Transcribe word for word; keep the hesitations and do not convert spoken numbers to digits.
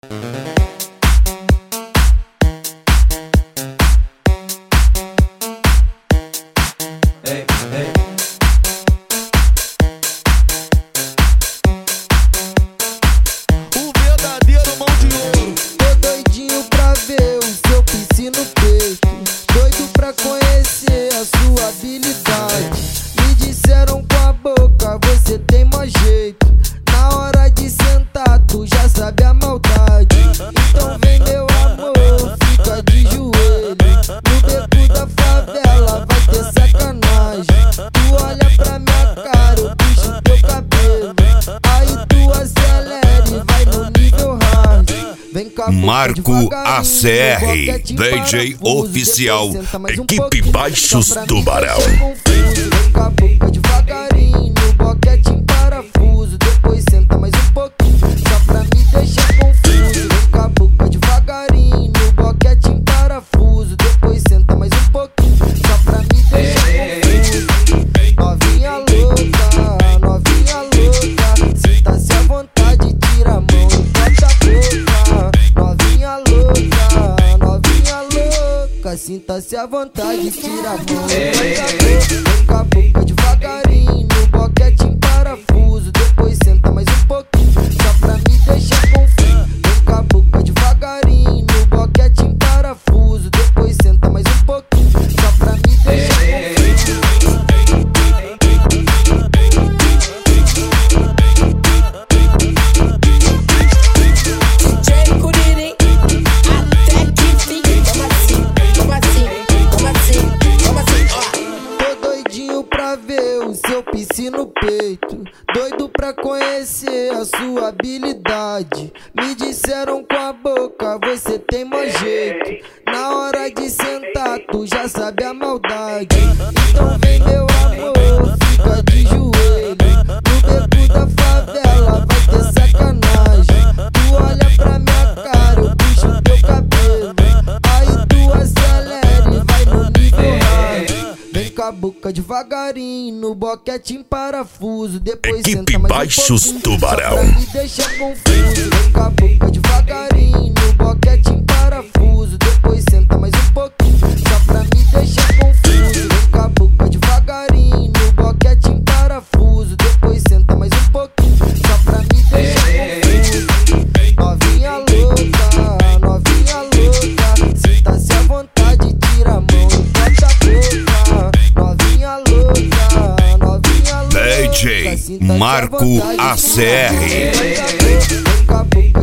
Ei, ei. O verdadeiro mão de ouro. Tô doidinho pra ver o seu piscina no peito, doido pra conhecer a sua habilidade. Me disseram com a boca, você tem mó jeito. Na hora de sentar, tu já sabe a maldade. Então vem meu amor, fica de joelho. No beco da favela vai ter sacanagem. Tu olha pra minha cara, eu puxo teu cabelo. Aí tu acelera e vai no nível hard. Vem cá, Marco A C R, D J oficial, equipe Baixos Tubarão. Vem com a boca devagarinho, boquete em parafuso. Depois senta mais um pouquinho, só pra me deixar confuso. Vem com a boca devagarinho, boquete em parafuso. Depois senta mais um pouquinho, só pra me deixar confuso. Novinha louca, novinha louca, sinta-se à vontade, tira a mão e bota a boca. Novinha louca, novinha louca, sinta-se à vontade, tira a mão e bota a boca. Vem com a boca devagarinho, boquete em parafuso. Depois senta mais um pouquinho, só pra me deixar confuso. Vem com a boca devagarinho, boquete em parafuso. Depois senta mais um pouquinho, só pra me deixar confuso. Tô doidinho pra ver o seu piscina no peito, doido pra conhecer a sua habilidade. Me disseram com a boca, você tem mó jeito. Na hora de sentar, tu já sabe a maldade. Então vem meu amor, fica de joelho. No beco da favela vai ter sacanagem. Tu olha pra minha cara, eu puxo teu cabelo. Aí tu acelera e vai no nível hard. Vem com a boca devagarinho, no boquete em parafuso. Depois Equipe senta mais Baixos um pouquinho, Tubarão. só pra me deixar confuso. Vem com a boca devagarinho, no boquete em parafuso. Depois senta mais um pouquinho, só pra me deixar confuso. Vem com a boca devagarinho, no boquete em parafuso. Depois senta mais um pouquinho, só pra me deixar confuso. Novinha louca, novinha louca, sinta-se à vontade, tira a mão e bota a boca. Novinha louca, novinha louca, D J sinta-se à Marco vontade, A C R. tira a mão e bota a boca. Vem com a boca